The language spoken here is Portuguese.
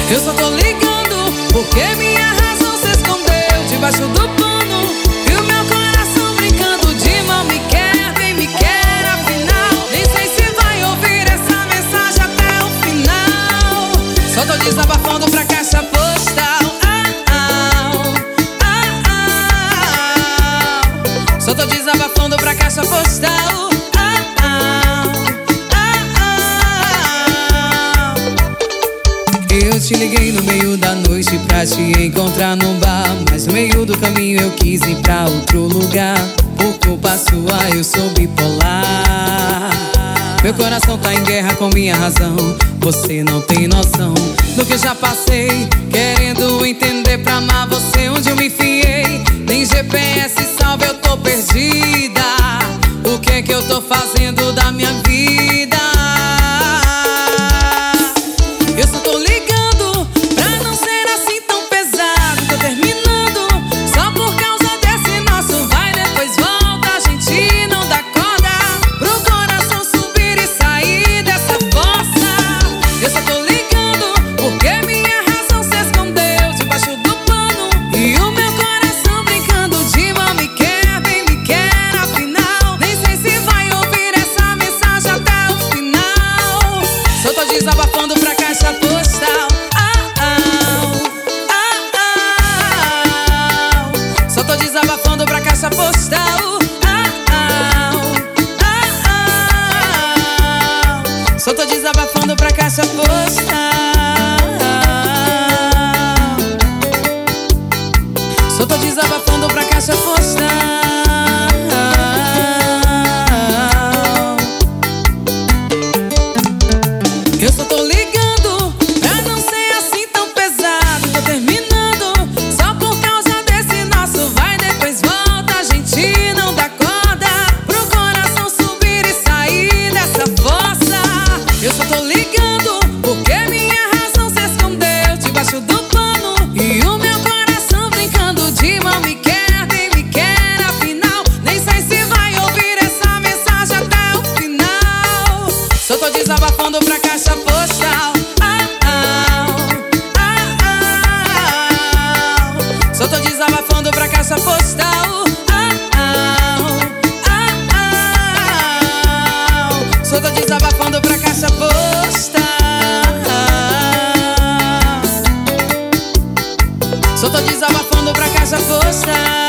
Eu só tô ligando porque minha razão se escondeu debaixo do pano. E o meu coração brincando de mal me quer, bem me quer afinal. Nem sei se vai ouvir essa mensagem até o final. Só tô desabafando pra caixa postal. Só tô desabafando pra caixa postal. Eu te liguei no meio da noite pra te encontrar no bar, mas no meio do caminho eu quis ir pra outro lugar. Por culpa sua eu sou bipolar. Meu coração tá em guerra com minha razão. Você não tem noção do que eu já passei, querendo entender pra amar você onde eu me enfiei. Nem GPS salva, eu tô perdida. O que é que eu tô fazendo da minha vida? Eu só tô ligando pra não ser assim tão pesado. Tô terminando só por causa desse nosso vai depois volta. A gente não dá corda pro coração subir e sair dessa fossa. Eu só tô ligando porque minha razão se escondeu debaixo do pano. E o meu coração brincando de mal me quer, bem me quer afinal. Nem sei se vai ouvir essa mensagem até o final. Só tô desabafando pra caixa postal. Só tô desabafando pra caixa postal. Só tô desabafando pra caixa postal. Só tô desabafando pra caixa postal. Eu só tô ligando pra não ser assim tão pesado. Tô terminando só por causa desse nosso vai depois volta. A gente não dá corda pro coração subir e sair dessa fossa. Eu só tô ligando porque minha razão se escondeu debaixo do pano. E o meu coração brincando de mal me quer, bem me quer afinal. Nem sei se vai ouvir essa mensagem até o final. Só tô desabafando pra caixa postal. Só tô desabafando pra caixa postal. Só tô desabafando pra caixa postal. Só tô desabafando pra caixa postal.